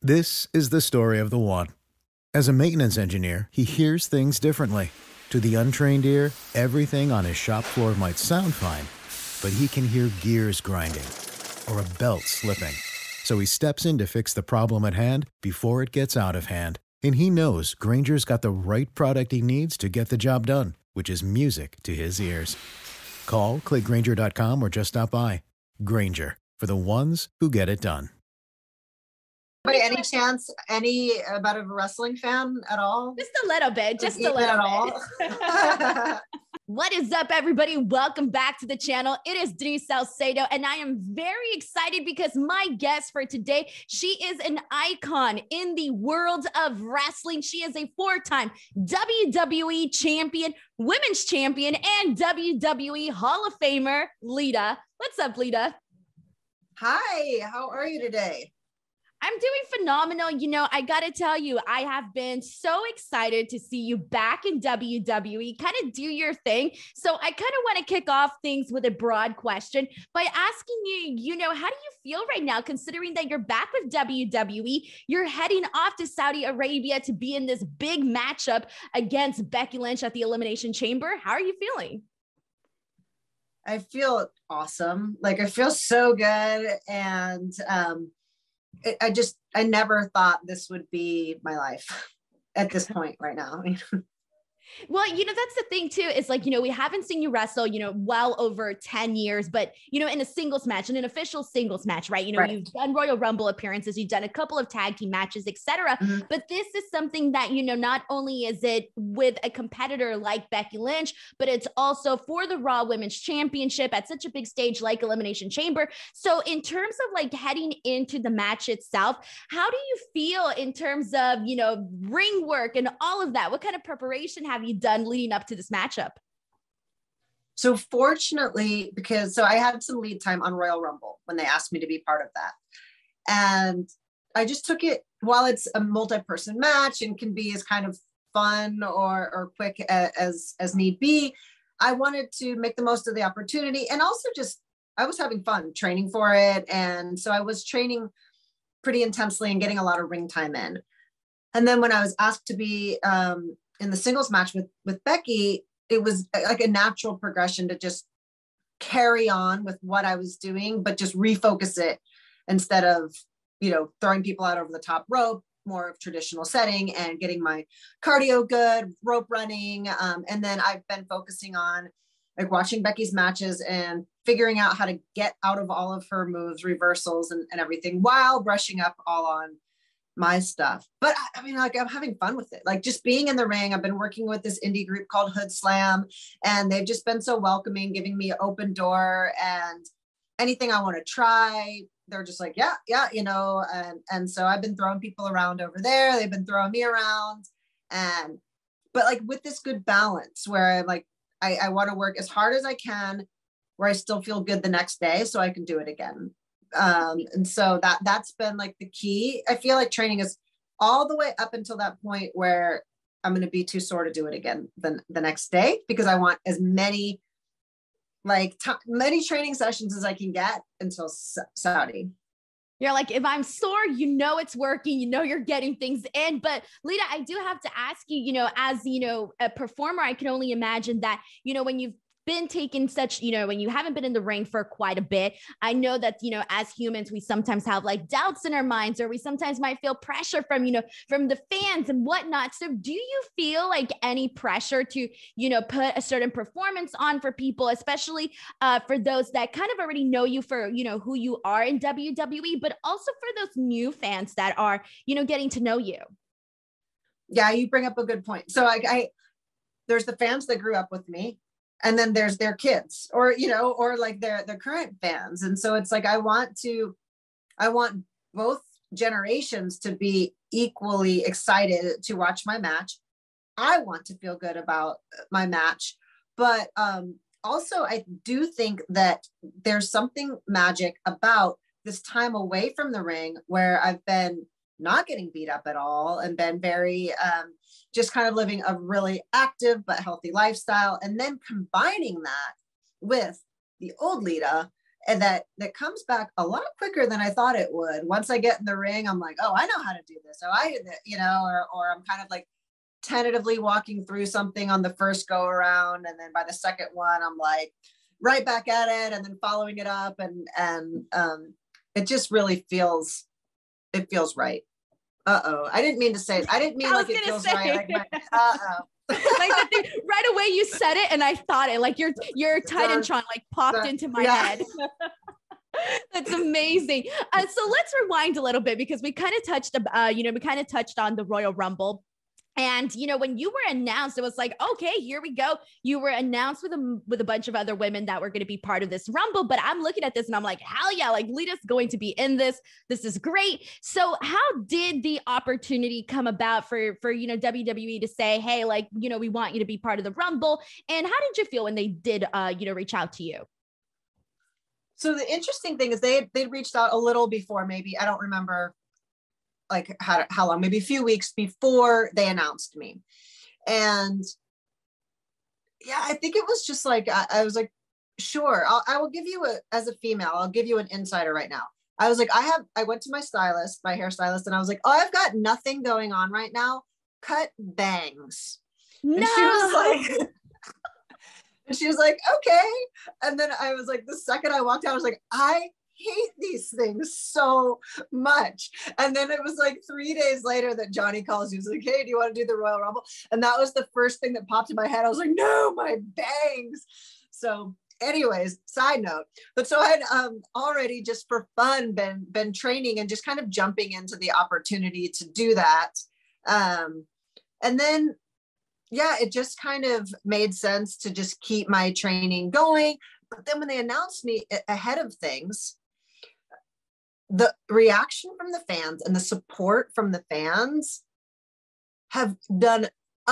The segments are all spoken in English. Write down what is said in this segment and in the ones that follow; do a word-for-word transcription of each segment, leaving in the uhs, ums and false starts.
This is the story of the one. As a maintenance engineer, he hears things differently. To the untrained ear, everything on his shop floor might sound fine, but he can hear gears grinding or a belt slipping. So he steps in to fix the problem at hand before it gets out of hand. And he knows Grainger's got the right product he needs to get the job done, which is music to his ears. Call, click Grainger dot com, or just stop by. Grainger, for the ones who get it done. By any chance, any about a wrestling fan at all? Just a little bit, just Even a little at bit. all? What is up, everybody? Welcome back to the channel. It is Denise Salcedo, and I am very excited because my guest for today, she is an icon in the world of wrestling. She is a four-time W W E champion, women's champion, and W W E Hall of Famer, Lita. What's up, Lita? Hi, how are you today? I'm doing phenomenal. You know, I got to tell you, I have been so excited to see you back in W W E, kind of do your thing. So I kind of want to kick off things with a broad question by asking you, you know, how do you feel right now, considering that you're back with W W E? You're heading off to Saudi Arabia to be in this big matchup against Becky Lynch at the Elimination Chamber. How are you feeling? I feel awesome. Like, I feel so good. And, um, I just, I never thought this would be my life at this point right now. Well, you know, that's the thing too, is like, you know, we haven't seen you wrestle, you know, well over ten years, but, you know, in a singles match, in an official singles match, right? You know, Right. You've done Royal Rumble appearances, you've done a couple of tag team matches, et cetera. Mm-hmm. But this is something that, you know, not only is it with a competitor like Becky Lynch, but it's also for the Raw Women's Championship at such a big stage like Elimination Chamber. So in terms of like heading into the match itself, how do you feel in terms of, you know, ring work and all of that? What kind of preparation have you done leading up to this matchup? So fortunately, because so I had some lead time on Royal Rumble when they asked me to be part of that. And I just took it, while it's a multi-person match and can be as kind of fun or, or quick as, as need be, I wanted to make the most of the opportunity. And also just, I was having fun training for it. And so I was training pretty intensely and getting a lot of ring time in. And then when I was asked to be, um, in the singles match with, with Becky, it was like a natural progression to just carry on with what I was doing, but just refocus it instead of, you know, throwing people out over the top rope, more of traditional setting and getting my cardio good, rope running. Um, and then I've been focusing on like watching Becky's matches and figuring out how to get out of all of her moves, reversals and, and everything while brushing up all on my stuff. But I, I mean, like, I'm having fun with it. Like, just being in the ring. I've been working with this indie group called Hood Slam, and they've just been so welcoming, giving me an open door, and anything I want to try, they're just like, yeah, yeah, you know, and, and so I've been throwing people around over there. They've been throwing me around, and, but like with this good balance where I'm like, I, I want to work as hard as I can, where I still feel good the next day so I can do it again. Um, and so that, that's been like the key. I feel like training is all the way up until that point where I'm going to be too sore to do it again the, the next day, because I want as many, like t- many training sessions as I can get until Sa- Saudi. You're like, if I'm sore, you know, it's working, you know, you're getting things in. But Lita, I do have to ask you, you know, as, you know, a performer, I can only imagine that, you know, when you've been taking such, you know, when you haven't been in the ring for quite a bit, I know that, you know, as humans, we sometimes have like doubts in our minds, or we sometimes might feel pressure from, you know, from the fans and whatnot. So do you feel like any pressure to, you know, put a certain performance on for people, especially uh, for those that kind of already know you for, you know, who you are in W W E, but also for those new fans that are, you know, getting to know you? Yeah, you bring up a good point. So I, I there's the fans that grew up with me, and then there's their kids, or, you know, or like their, their current fans. And so it's like, I want to, I want both generations to be equally excited to watch my match. I want to feel good about my match, but um, also I do think that there's something magic about this time away from the ring where I've been not getting beat up at all and been very, um, just kind of living a really active but healthy lifestyle. And then combining that with the old Lita and that that comes back a lot quicker than I thought it would. Once I get in the ring, I'm like, oh, I know how to do this. So I, you know, or or I'm kind of like tentatively walking through something on the first go around, and then by the second one, I'm like right back at it, and then following it up, and and um, it just really feels, it feels right. Uh oh, I didn't mean to say it. I didn't mean like it feels say. right. Like my, uh oh. Like that thing, right away you said it and I thought it, like your your Titantron like popped into my yeah. head. That's amazing. Uh, so let's rewind a little bit, because we kind of touched uh you know we kind of touched on the Royal Rumble. And, you know, when you were announced, it was like, okay, here we go. You were announced with a, with a bunch of other women that were going to be part of this Rumble. But I'm looking at this and I'm like, hell yeah, like Lita's going to be in this. This is great. So how did the opportunity come about for, for, you know, W W E to say, hey, like, you know, we want you to be part of the Rumble? And how did you feel when they did, uh, you know, reach out to you? So the interesting thing is they had, they'd reached out a little before, maybe, I don't remember like how, how long, maybe a few weeks before they announced me. And yeah, I think it was just like, I, I was like, sure, I'll, I will give you a, as a female, I'll give you an insider right now. I was like, I have, I went to my stylist, my hairstylist, and I was like, oh, I've got nothing going on right now. Cut bangs. No. And she was like, and she was like, okay. And then I was like, the second I walked out, I was like, I hate these things so much. And then it was like three days later that Johnny calls you. He's like, hey, do you want to do the Royal Rumble? And that was the first thing that popped in my head. I was like, no, my bangs. So anyways, side note, but so I had um, already just for fun been, been training and just kind of jumping into the opportunity to do that. Um, and then, yeah, it just kind of made sense to just keep my training going. But then when they announced me ahead of things, the reaction from the fans and the support from the fans have done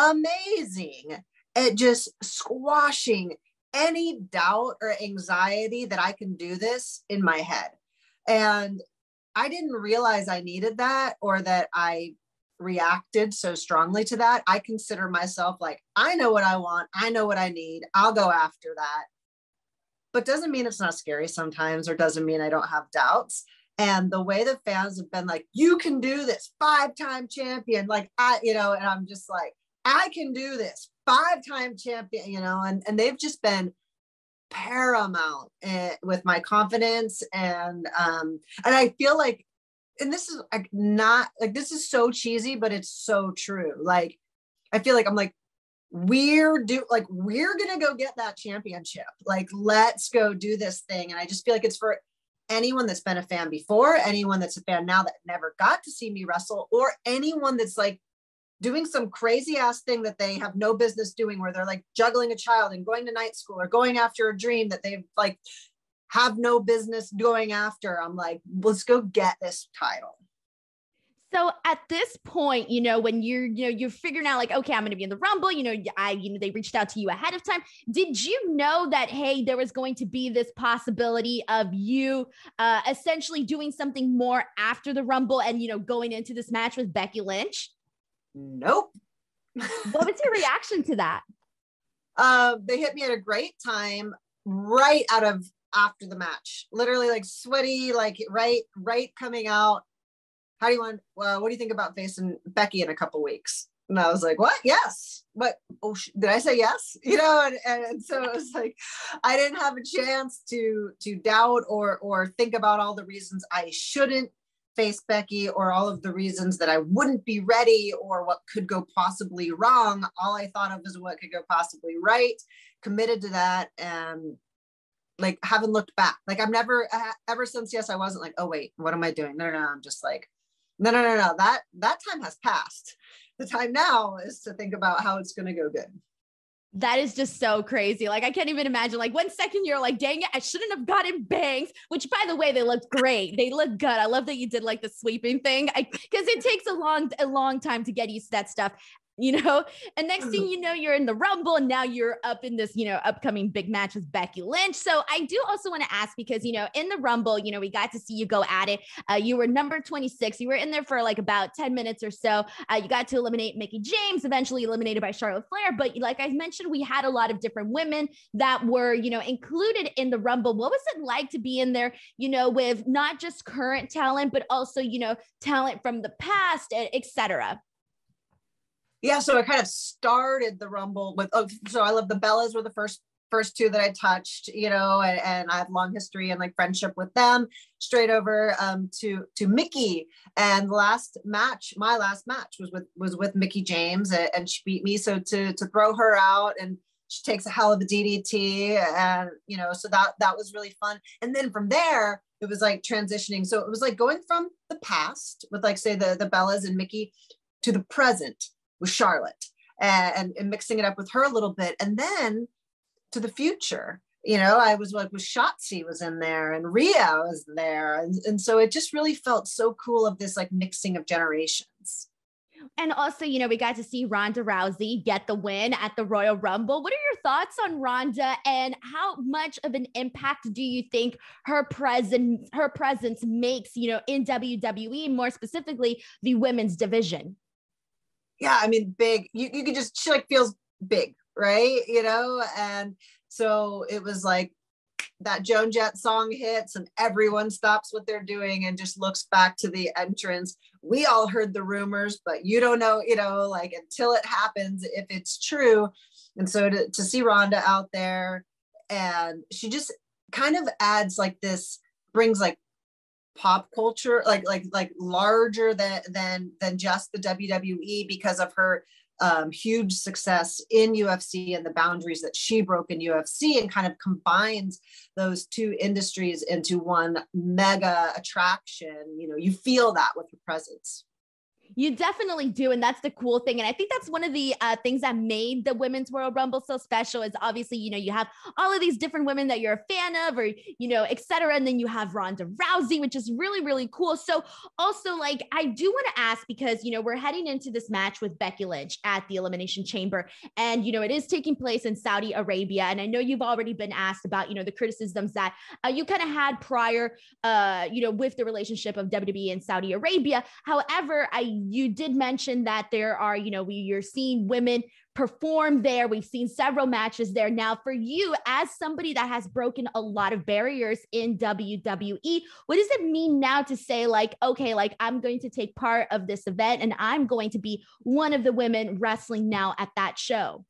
amazing at just squashing any doubt or anxiety that I can do this in my head. And I didn't realize I needed that, or that I reacted so strongly to that. I consider myself like, I know what I want. I know what I need. I'll go after that. But doesn't mean it's not scary sometimes, or doesn't mean I don't have doubts. And the way the fans have been like, you can do this, five-time champion. Like, I, you know, and I'm just like, I can do this, five-time champion, you know, and, and they've just been paramount uh, with my confidence. And, um, and I feel like, and this is like not like, this is so cheesy, but it's so true. Like, I feel like I'm like, we're do like, we're going to go get that championship. Like, let's go do this thing. And I just feel like it's for anyone that's been a fan before, anyone that's a fan now that never got to see me wrestle, or anyone that's like doing some crazy ass thing that they have no business doing, where they're like juggling a child and going to night school, or going after a dream that they've like have no business going after. I'm like, let's go get this title. So at this point, you know, when you're, you know, you're figuring out like, okay, I'm going to be in the Rumble, you know, I, you know, they reached out to you ahead of time. Did you know that, hey, there was going to be this possibility of you uh, essentially doing something more after the Rumble and, you know, going into this match with Becky Lynch? Nope. What was your reaction to that? Uh, they hit me at a great time right out of after the match, literally like sweaty, like right, right coming out. How do you want, well, what do you think about facing Becky in a couple weeks? And I was like, what? Yes. What? Oh, sh- did I say yes? You know? And, and, and so it was like, I didn't have a chance to, to doubt or, or think about all the reasons I shouldn't face Becky, or all of the reasons that I wouldn't be ready, or what could go possibly wrong. All I thought of is what could go possibly right, committed to that. And like, haven't looked back. Like, I've never, uh, ever since, yes, I wasn't like, oh wait, what am I doing? No, no, no. I'm just like, no, no, no, no. That, that time has passed. The time now is to think about how it's going to go good. That is just so crazy. Like, I can't even imagine, like, one second you're like, dang it, I shouldn't have gotten bangs, which by the way, they looked great. They look good. I love that you did like the sweeping thing, because it takes a long, a long time to get used to that stuff. you know, and next thing you know, you're in the Rumble and now you're up in this, you know, upcoming big match with Becky Lynch. So I do also want to ask, because, you know, in the Rumble, you know, we got to see you go at it. Uh, you were number twenty-six. You were in there for like about ten minutes or so. Uh, you got to eliminate Mickie James, eventually eliminated by Charlotte Flair. But like I mentioned, we had a lot of different women that were, you know, included in the Rumble. What was it like to be in there, you know, with not just current talent, but also, you know, talent from the past, et cetera? Yeah, so I kind of started the Rumble with, oh, so I love the Bellas were the first first two that I touched, you know, and, and I have long history and like friendship with them, straight over um, to to Mickie. And the last match, my last match was with was with Mickie James, and, and she beat me. So to to throw her out, and she takes a hell of a D D T, and you know, so that that was really fun. And then from there, it was like transitioning. So it was like going from the past with like say the the Bellas and Mickie to the present with Charlotte, and, and mixing it up with her a little bit, and then to the future. You know, I was like with Shotzi was in there, and Rhea was there, and, and so it just really felt so cool of this like mixing of generations. And also, you know, we got to see Ronda Rousey get the win at the Royal Rumble. What are your thoughts on Ronda, and how much of an impact do you think her presence her presence makes, you know, in W W E, more specifically the women's division? Yeah, I mean, big. You you could just, she like feels big, right? You know, and so it was like that Joan Jett song hits, and everyone stops what they're doing and just looks back to the entrance. We all heard the rumors, but you don't know, you know, like until it happens, if it's true. And so to, to see Ronda out there, and she just kind of adds like this, brings like pop culture, like like like larger than than than just the W W E, because of her um, huge success in U F C and the boundaries that she broke in U F C, and kind of combines those two industries into one mega attraction. You know, you feel that with her presence. You definitely do. And that's the cool thing. And I think that's one of the uh, things that made the Women's Royal Rumble so special is obviously, you know, you have all of these different women that you're a fan of, or, you know, et cetera. And then you have Ronda Rousey, which is really, really cool. So also, like, I do want to ask, because, you know, we're heading into this match with Becky Lynch at the Elimination Chamber. And, you know, it is taking place in Saudi Arabia. And I know you've already been asked about, you know, the criticisms that uh, you kind of had prior, uh, you know, with the relationship of W W E and Saudi Arabia. However, I you did mention that there are, you know, we, you're seeing women perform there. We've seen several matches there. Now, for you, as somebody that has broken a lot of barriers in W W E, what does it mean now to say, like, okay, like I'm going to take part of this event and I'm going to be one of the women wrestling now at that show?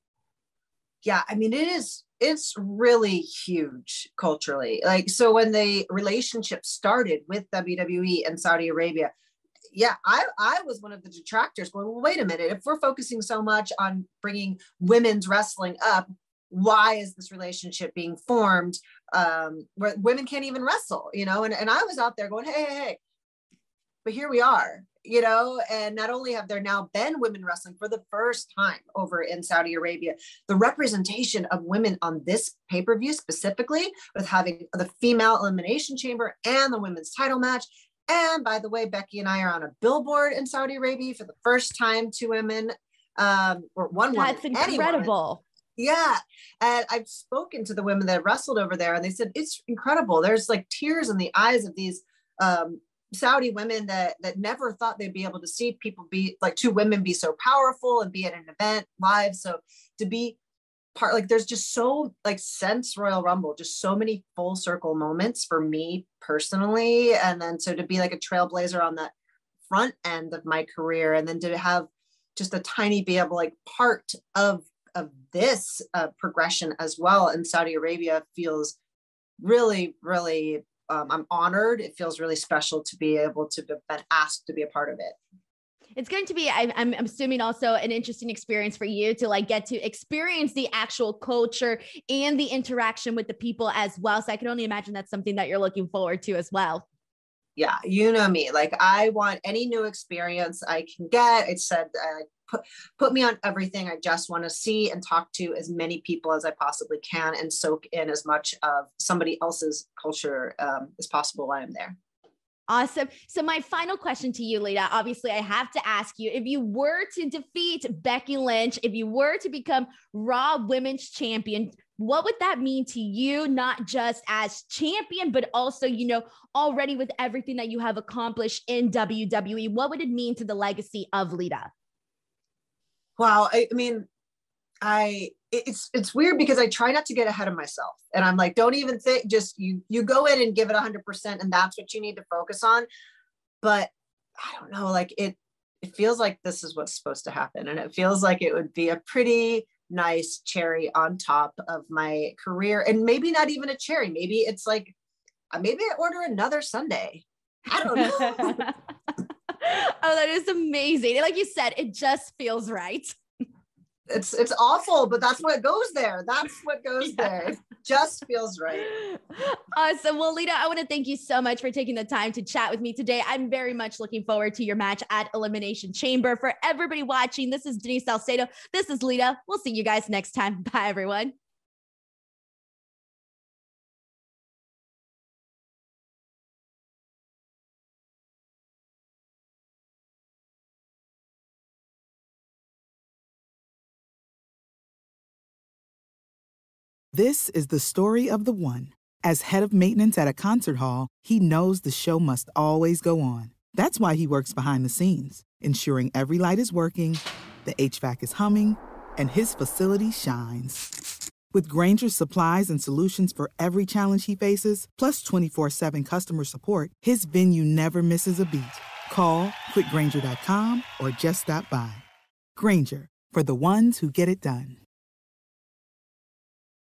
Yeah, I mean, it is, it's really huge culturally. Like, so when the relationship started with W W E and Saudi Arabia, yeah, I, I was one of the detractors going, well, wait a minute, if we're focusing so much on bringing women's wrestling up, why is this relationship being formed um, where women can't even wrestle, you know? And, and I was out there going, hey, hey, hey, but here we are, you know, and not only have there now been women wrestling for the first time over in Saudi Arabia, the representation of women on this pay-per-view specifically, with having the female elimination chamber and the women's title match. And by the way, Becky and I are on a billboard in Saudi Arabia for the first time, two women, um, or one woman. That's incredible. Yeah. And I've spoken to the women that wrestled over there, and they said, it's incredible. There's like tears in the eyes of these um, Saudi women that, that never thought they'd be able to see people be like two women be so powerful and be at an event live. So to be part, like there's just so like since Royal Rumble, just so many full circle moments for me personally. And then so to be like a trailblazer on that front end of my career, and then to have just a tiny be able like part of of this uh, progression as well in Saudi Arabia feels really, really, um, I'm honored. It feels really special to be able to have been asked to be a part of it. It's going to be, I'm, I'm assuming, also an interesting experience for you to like get to experience the actual culture and the interaction with the people as well. So I can only imagine that's something that you're looking forward to as well. Yeah, you know me, like I want any new experience I can get. It said, uh, put, put me on everything. I just want to see and talk to as many people as I possibly can and soak in as much of somebody else's culture um, as possible while I'm there. Awesome. So my final question to you, Lita, obviously I have to ask you, if you were to defeat Becky Lynch, if you were to become Raw Women's Champion, what would that mean to you, not just as champion, but also, you know, already with everything that you have accomplished in W W E? What would it mean to the legacy of Lita? Wow. I, I mean, I, it's, it's weird because I try not to get ahead of myself, and I'm like, don't even think, just you, you go in and give it a hundred percent. And that's what you need to focus on. But I don't know, like it, it feels like this is what's supposed to happen. And it feels like it would be a pretty nice cherry on top of my career. And maybe not even a cherry. Maybe it's like, maybe I order another sundae. I don't know. Oh, that is amazing. Like you said, it just feels right. It's it's awful, but that's what goes there. That's what goes yeah. there. It just feels right. Awesome. Well, Lita, I want to thank you so much for taking the time to chat with me today. I'm very much looking forward to your match at Elimination Chamber. For everybody watching, this is Denise Salcedo. This is Lita. We'll see you guys next time. Bye, everyone. This is the story of the one. As head of maintenance at a concert hall, he knows the show must always go on. That's why he works behind the scenes, ensuring every light is working, the H V A C is humming, and his facility shines. With Grainger's supplies and solutions for every challenge he faces, plus twenty-four seven customer support, his venue never misses a beat. Call quick grainger dot com or just stop by. Grainger, for the ones who get it done.